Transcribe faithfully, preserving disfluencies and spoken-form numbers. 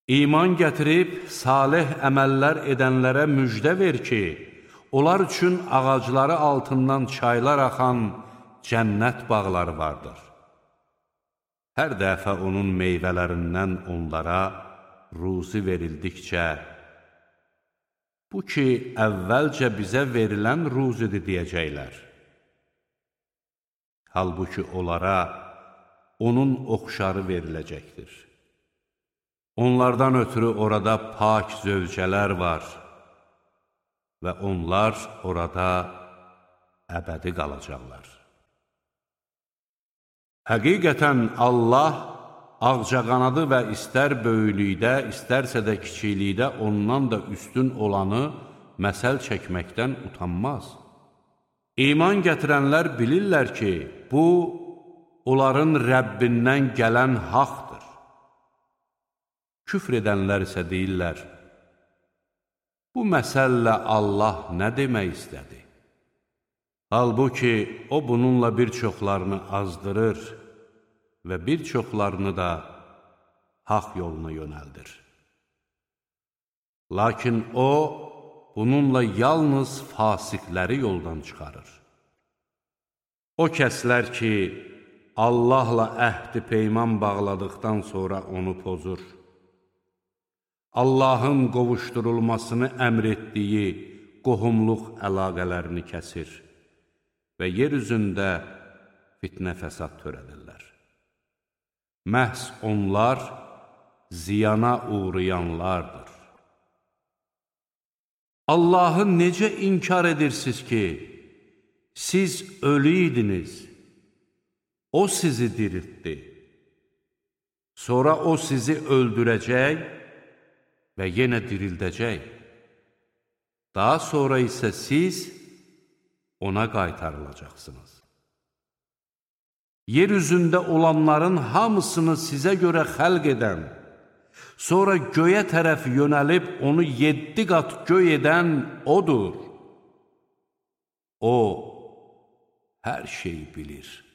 İman gətirib, salih əməllər edənlərə müjdə ver ki, onlar üçün ağacları altından çaylar axan cənnət bağları vardır. Hər dəfə onun meyvələrindən onlara ruzi verildikcə, bu ki, əvvəlcə bizə verilən ruzidir deyəcəklər. Halbuki onlara onun oxşarı veriləcəkdir. Onlardan ötürü orada pak zövcələr var və onlar orada əbədi qalacaqlar. Həqiqətən Allah ağcaqanadı və istər böyüklükdə, istərsə də kiçiklikdə ondan da üstün olanı məsəl çəkməkdən utanmaz. İman gətirənlər bilirlər ki, bu, onların Rəbbindən gələn haqdır. Küfr edənlər isə deyirlər, bu məsəllə Allah nə demək istədi? Halbuki, o bununla bir çoxlarını azdırır və bir çoxlarını da haqq yoluna yönəldir. Lakin o, bununla yalnız fasiqləri yoldan çıxarır. O kəslər ki, Allahla əhd-i peyman bağladıqdan sonra onu pozur, Allahın qovuşdurulmasını əmr etdiyi qohumluq əlaqələrini kəsir və yer üzündə fitnə fəsad törədirlər. Məhz onlar ziyana uğrayanlardır. Allahı necə inkar edirsiniz ki, siz ölü idiniz, o sizi diriltdi, sonra o sizi öldürəcək və yenə dirildəcək. Daha sonra isə siz ona qaytarılacaqsınız. Yer üzündə olanların hamısını sizə görə xəlq edən, sonra göyə tərəf yönəlib onu yeddi qat göy edən odur. O, hər şeyi bilir.